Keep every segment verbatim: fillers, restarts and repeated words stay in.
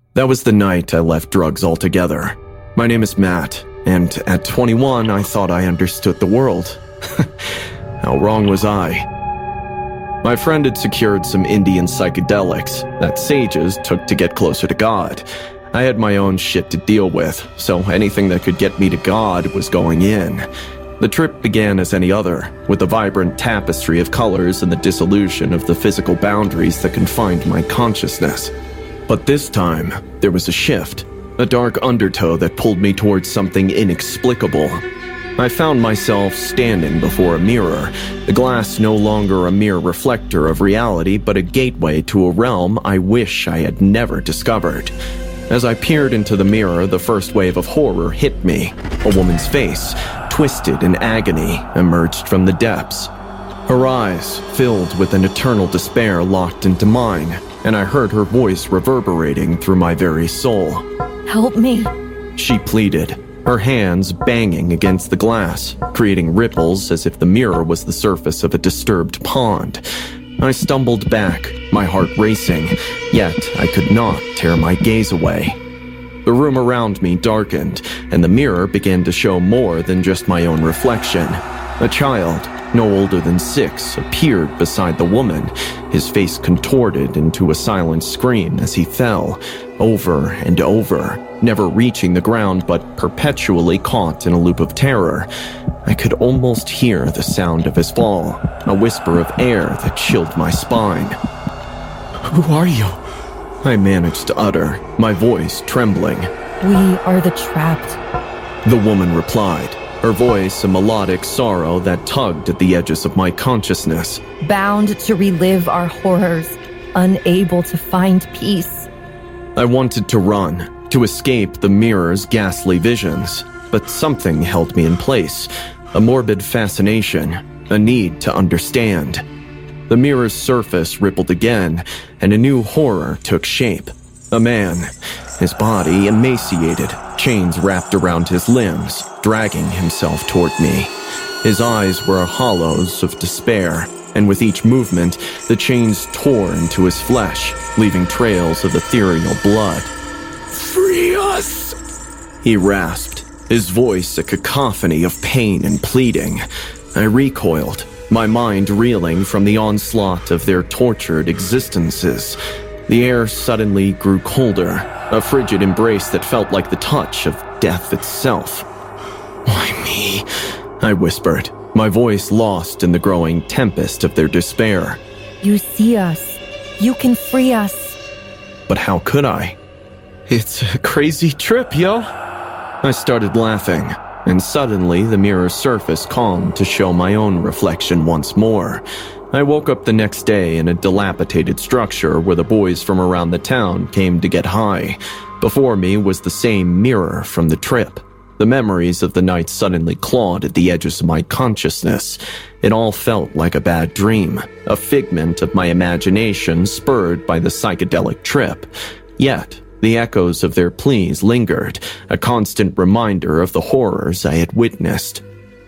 That was the night I left drugs altogether. My name is Matt, and at twenty-one, I thought I understood the world. How wrong was I? My friend had secured some Indian psychedelics that sages took to get closer to God. I had my own shit to deal with, so anything that could get me to God was going in. The trip began as any other, with a vibrant tapestry of colors and the dissolution of the physical boundaries that confined my consciousness. But this time, there was a shift, a dark undertow that pulled me towards something inexplicable. I found myself standing before a mirror, the glass no longer a mere reflector of reality, but a gateway to a realm I wish I had never discovered. As I peered into the mirror, the first wave of horror hit me. A woman's face, twisted in agony, emerged from the depths. Her eyes, filled with an eternal despair, locked into mine, and I heard her voice reverberating through my very soul. "Help me," she pleaded, her hands banging against the glass, creating ripples as if the mirror was the surface of a disturbed pond. I stumbled back, my heart racing, yet I could not tear my gaze away. The room around me darkened, and the mirror began to show more than just my own reflection. A child, no older than six, appeared beside the woman, his face contorted into a silent scream as he fell, over and over, never reaching the ground but perpetually caught in a loop of terror. I could almost hear the sound of his fall, a whisper of air that chilled my spine. "Who are you?" I managed to utter, my voice trembling. "We are the trapped," the woman replied, her voice a melodic sorrow that tugged at the edges of my consciousness. "Bound to relive our horrors, unable to find peace." I wanted to run, to escape the mirror's ghastly visions, but something held me in place, a morbid fascination, a need to understand. The mirror's surface rippled again, and a new horror took shape. A man, his body emaciated, chains wrapped around his limbs, dragging himself toward me. His eyes were hollows of despair, and with each movement, the chains tore into his flesh, leaving trails of ethereal blood. "Free us!" he rasped, his voice a cacophony of pain and pleading. I recoiled, my mind reeling from the onslaught of their tortured existences. The air suddenly grew colder, a frigid embrace that felt like the touch of death itself. "Why me?" I whispered, my voice lost in the growing tempest of their despair. "You see us. You can free us." But how could I? "It's a crazy trip, yo." I started laughing, and suddenly the mirror's surface calmed to show my own reflection once more. I woke up the next day in a dilapidated structure where the boys from around the town came to get high. Before me was the same mirror from the trip. The memories of the night suddenly clawed at the edges of my consciousness. It all felt like a bad dream, a figment of my imagination spurred by the psychedelic trip. Yet, the echoes of their pleas lingered, a constant reminder of the horrors I had witnessed.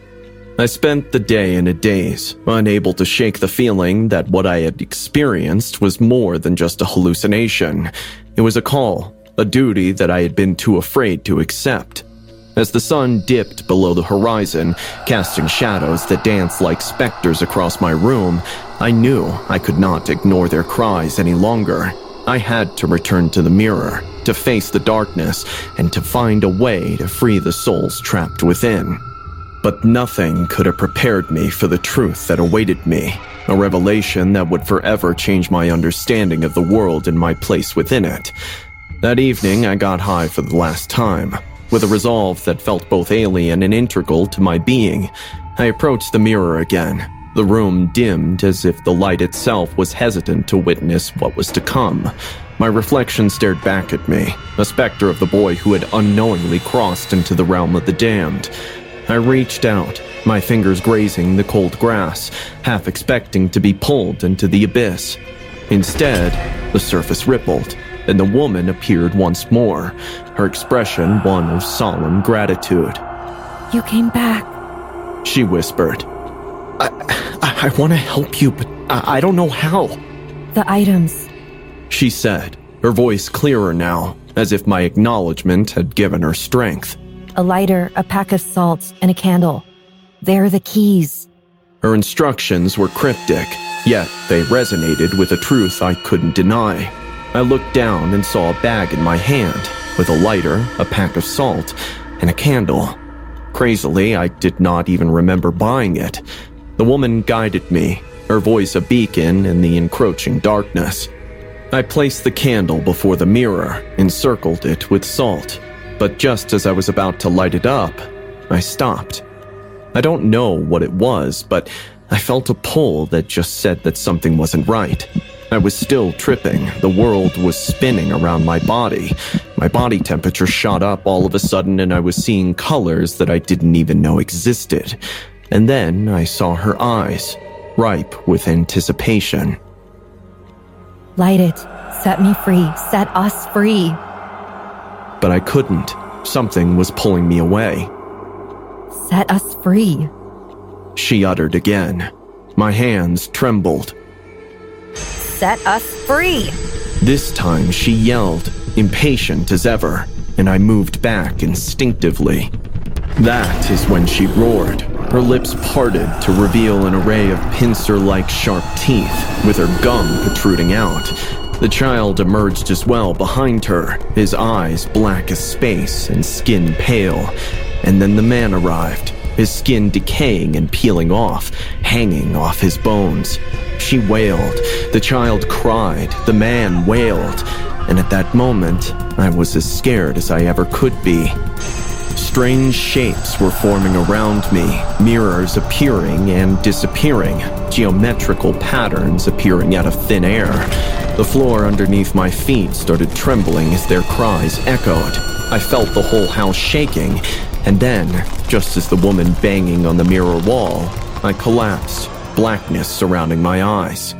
I spent the day in a daze, unable to shake the feeling that what I had experienced was more than just a hallucination. It was a call, a duty that I had been too afraid to accept. As the sun dipped below the horizon, casting shadows that danced like specters across my room, I knew I could not ignore their cries any longer. I had to return to the mirror, to face the darkness, and to find a way to free the souls trapped within. But nothing could have prepared me for the truth that awaited me, a revelation that would forever change my understanding of the world and my place within it. That evening, I got high for the last time. With a resolve that felt both alien and integral to my being, I approached the mirror again. The room dimmed as if the light itself was hesitant to witness what was to come. My reflection stared back at me, a specter of the boy who had unknowingly crossed into the realm of the damned. I reached out, my fingers grazing the cold grass, half expecting to be pulled into the abyss. Instead, the surface rippled, and the woman appeared once more, her expression one of solemn gratitude. "You came back," she whispered. I, I, I want to help you, but I, I don't know how. "The items," she said, her voice clearer now, as if my acknowledgement had given her strength. A lighter, a pack of salt, and a candle. They're the keys. Her instructions were cryptic, yet they resonated with a truth I couldn't deny. I looked down and saw a bag in my hand, with a lighter, a pack of salt, and a candle. Crazily, I did not even remember buying it. The woman guided me, her voice a beacon in the encroaching darkness. I placed the candle before the mirror, encircled it with salt, but just as I was about to light it up, I stopped. I don't know what it was, but I felt a pull that just said that something wasn't right. I was still tripping. The world was spinning around my body. My body temperature shot up all of a sudden, and I was seeing colors that I didn't even know existed. And then I saw her eyes, ripe with anticipation. Light it. Set me free. Set us free. But I couldn't. Something was pulling me away. Set us free. She uttered again. My hands trembled. Set us free. This time she yelled, impatient as ever, and I moved back instinctively. That is when she roared. Her lips parted to reveal an array of pincer-like sharp teeth, with her gum protruding out. The child emerged as well behind her, his eyes black as space and skin pale. And then the man arrived, his skin decaying and peeling off, hanging off his bones. She wailed, the child cried, the man wailed, and at that moment, I was as scared as I ever could be. Strange shapes were forming around me, mirrors appearing and disappearing, geometrical patterns appearing out of thin air. The floor underneath my feet started trembling as their cries echoed. I felt the whole house shaking, and then, just as the woman banging on the mirror wall, I collapsed, blackness surrounding my eyes.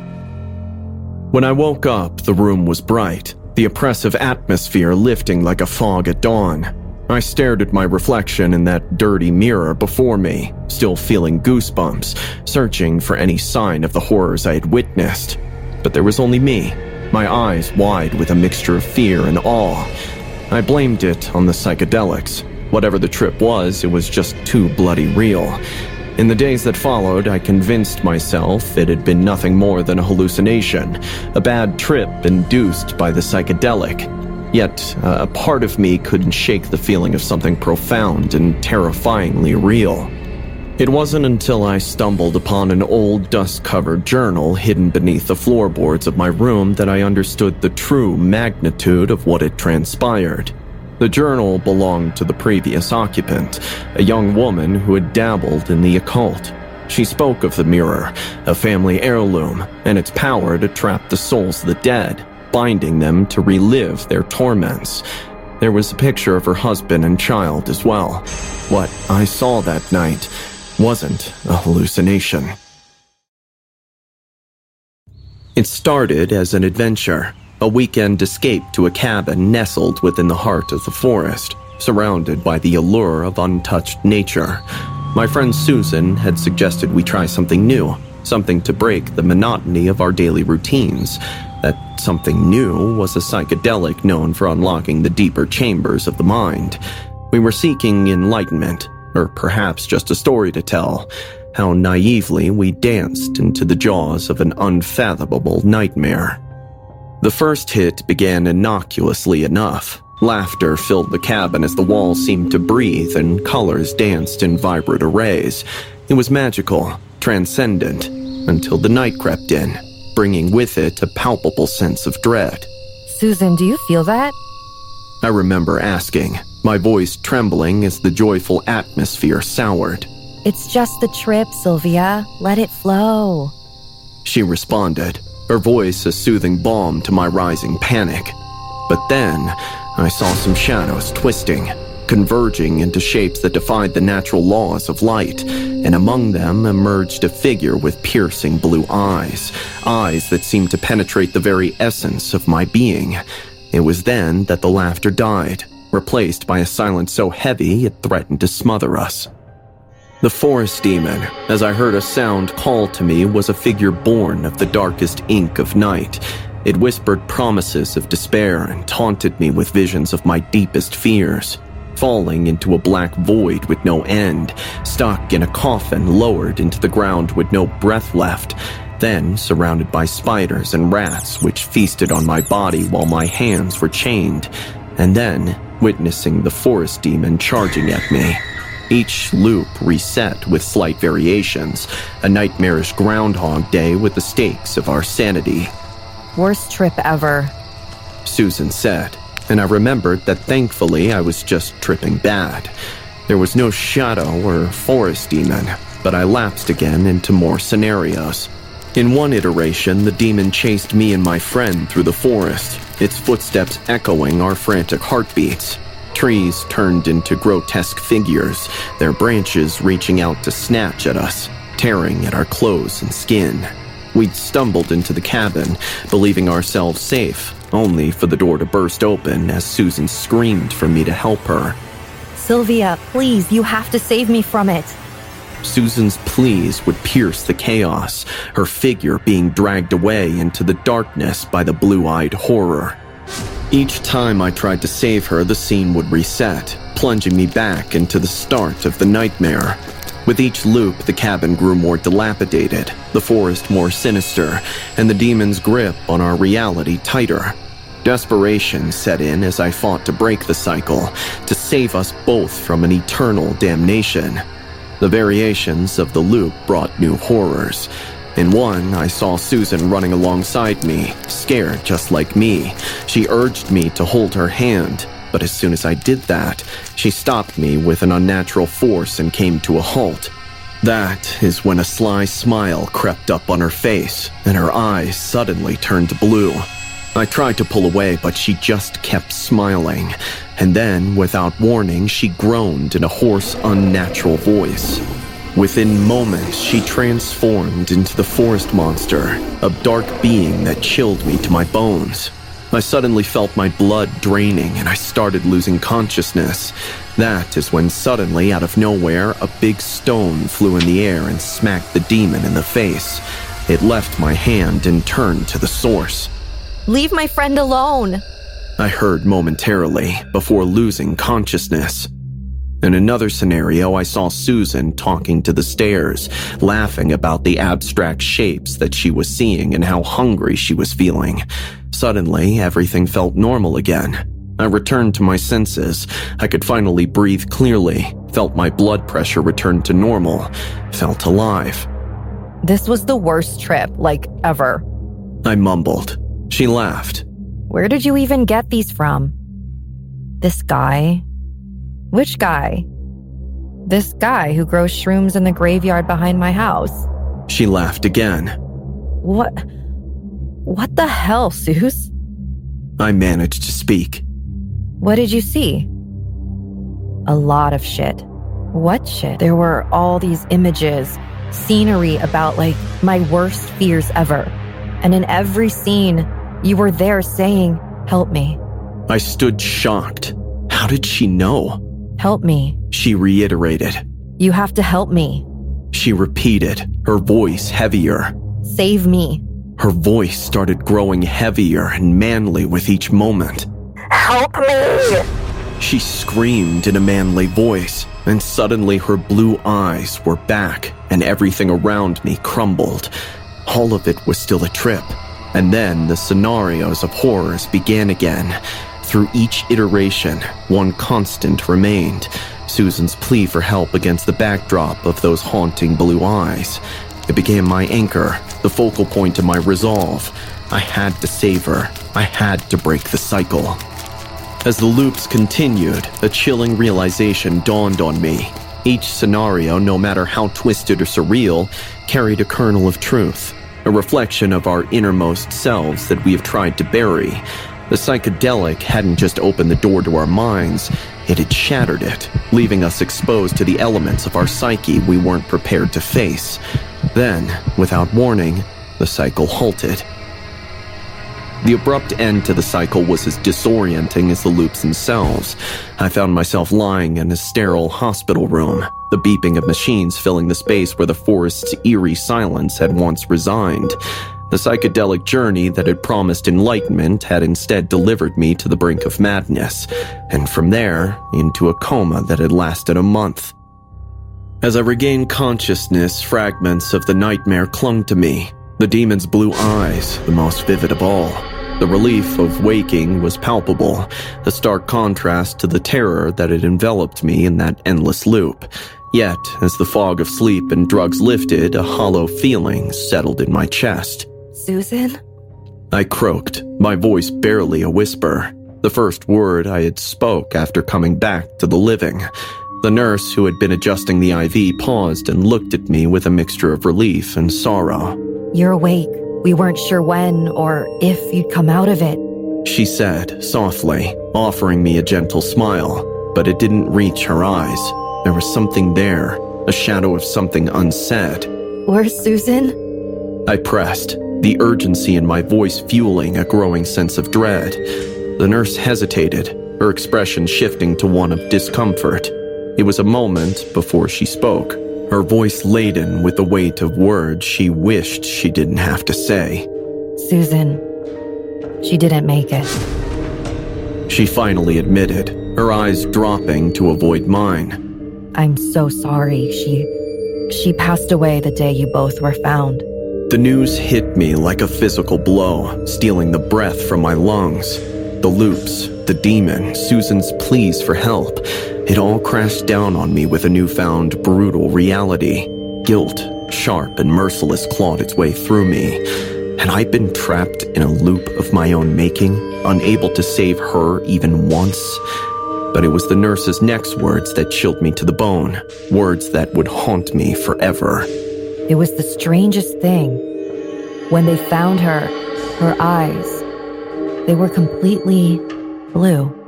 When I woke up, the room was bright, the oppressive atmosphere lifting like a fog at dawn. I stared at my reflection in that dirty mirror before me, still feeling goosebumps, searching for any sign of the horrors I had witnessed. But there was only me, my eyes wide with a mixture of fear and awe. I blamed it on the psychedelics. Whatever the trip was, it was just too bloody real. In the days that followed, I convinced myself it had been nothing more than a hallucination, a bad trip induced by the psychedelic. Yet, uh, a part of me couldn't shake the feeling of something profound and terrifyingly real. It wasn't until I stumbled upon an old dust-covered journal hidden beneath the floorboards of my room that I understood the true magnitude of what had transpired. The journal belonged to the previous occupant, a young woman who had dabbled in the occult. She spoke of the mirror, a family heirloom, and its power to trap the souls of the dead, binding them to relive their torments. There was a picture of her husband and child as well. What I saw that night wasn't a hallucination. It started as an adventure, a weekend escape to a cabin nestled within the heart of the forest, surrounded by the allure of untouched nature. My friend Susan had suggested we try something new, something to break the monotony of our daily routines. That something new was a psychedelic known for unlocking the deeper chambers of the mind. We were seeking enlightenment, or perhaps just a story to tell. How naively we danced into the jaws of an unfathomable nightmare. The first hit began innocuously enough. Laughter filled the cabin as the walls seemed to breathe and colors danced in vibrant arrays. It was magical, transcendent, until the night crept in, bringing with it a palpable sense of dread. Susan, do you feel that? I remember asking, my voice trembling as the joyful atmosphere soured. It's just the trip, Sylvia. Let it flow. She responded, her voice a soothing balm to my rising panic. But then, I saw some shadows twisting, converging into shapes that defied the natural laws of light, and among them emerged a figure with piercing blue eyes, eyes that seemed to penetrate the very essence of my being. It was then that the laughter died, replaced by a silence so heavy it threatened to smother us. The forest demon, as I heard a sound call to me, was a figure born of the darkest ink of night. It whispered promises of despair and taunted me with visions of my deepest fears. Falling into a black void with no end, stuck in a coffin lowered into the ground with no breath left, then surrounded by spiders and rats which feasted on my body while my hands were chained, and then witnessing the forest demon charging at me. Each loop reset with slight variations, a nightmarish Groundhog Day with the stakes of our sanity. Worst trip ever, Susan said, and I remembered that thankfully I was just tripping bad. There was no shadow or forest demon, but I lapsed again into more scenarios. In one iteration, the demon chased me and my friend through the forest, its footsteps echoing our frantic heartbeats. Trees turned into grotesque figures, their branches reaching out to snatch at us, tearing at our clothes and skin. We'd stumbled into the cabin, believing ourselves safe, only for the door to burst open as Susan screamed for me to help her. Sylvia, please, you have to save me from it. Susan's pleas would pierce the chaos, her figure being dragged away into the darkness by the blue-eyed horror. Each time I tried to save her, the scene would reset, plunging me back into the start of the nightmare. With each loop, the cabin grew more dilapidated, the forest more sinister, and the demon's grip on our reality tighter. Desperation set in as I fought to break the cycle, to save us both from an eternal damnation. The variations of the loop brought new horrors. In one, I saw Susan running alongside me, scared just like me. She urged me to hold her hand, but as soon as I did that, she stopped me with an unnatural force and came to a halt. That is when a sly smile crept up on her face, and her eyes suddenly turned blue. I tried to pull away, but she just kept smiling, and then, without warning, she groaned in a hoarse, unnatural voice. Within moments, she transformed into the forest monster, a dark being that chilled me to my bones. I suddenly felt my blood draining and I started losing consciousness. That is when suddenly, out of nowhere, a big stone flew in the air and smacked the demon in the face. It left my hand and turned to the source. Leave my friend alone, I heard momentarily before losing consciousness. In another scenario, I saw Susan talking to the stairs, laughing about the abstract shapes that she was seeing and how hungry she was feeling. Suddenly, everything felt normal again. I returned to my senses. I could finally breathe clearly, felt my blood pressure return to normal, felt alive. This was the worst trip, like, ever. I mumbled. She laughed. Where did you even get these from? This guy? Which guy? This guy who grows shrooms in the graveyard behind my house. She laughed again. What? What the hell, Suze? I managed to speak. What did you see? A lot of shit. What shit? There were all these images, scenery about, like, my worst fears ever. And in every scene, you were there saying, help me. I stood shocked. How did she know? Help me. She reiterated. You have to help me. She repeated, her voice heavier. Save me. Her voice started growing heavier and manly with each moment. Help me! She screamed in a manly voice, and suddenly her blue eyes were back, and everything around me crumbled. All of it was still a trip. And then the scenarios of horrors began again. Through each iteration, one constant remained. Susan's plea for help against the backdrop of those haunting blue eyes. It became my anchor, the focal point of my resolve. I had to save her. I had to break the cycle. As the loops continued, a chilling realization dawned on me. Each scenario, no matter how twisted or surreal, carried a kernel of truth, a reflection of our innermost selves that we have tried to bury. The psychedelic hadn't just opened the door to our minds, it had shattered it, leaving us exposed to the elements of our psyche we weren't prepared to face. Then, without warning, the cycle halted. The abrupt end to the cycle was as disorienting as the loops themselves. I found myself lying in a sterile hospital room, the beeping of machines filling the space where the forest's eerie silence had once resigned. The psychedelic journey that had promised enlightenment had instead delivered me to the brink of madness, and from there, into a coma that had lasted a month. As I regained consciousness, fragments of the nightmare clung to me, the demon's blue eyes, the most vivid of all. The relief of waking was palpable, a stark contrast to the terror that had enveloped me in that endless loop. Yet, as the fog of sleep and drugs lifted, a hollow feeling settled in my chest. Susan? I croaked, my voice barely a whisper, the first word I had spoke after coming back to the living. The nurse who had been adjusting the I V paused and looked at me with a mixture of relief and sorrow. You're awake. We weren't sure when or if you'd come out of it, she said softly, offering me a gentle smile, but it didn't reach her eyes. There was something there, a shadow of something unsaid. Where's Susan? I pressed, the urgency in my voice fueling a growing sense of dread. The nurse hesitated, her expression shifting to one of discomfort. It was a moment before she spoke, her voice laden with the weight of words she wished she didn't have to say. Susan, she didn't make it. She finally admitted, her eyes dropping to avoid mine. I'm so sorry. She, she passed away the day you both were found. The news hit me like a physical blow, stealing the breath from my lungs. The loops, the demon, Susan's pleas for help. It all crashed down on me with a newfound brutal reality. Guilt, sharp and merciless, clawed its way through me. Had I been trapped in a loop of my own making, unable to save her even once? But it was the nurse's next words that chilled me to the bone, words that would haunt me forever. It was the strangest thing. When they found her, her eyes, they were completely blue.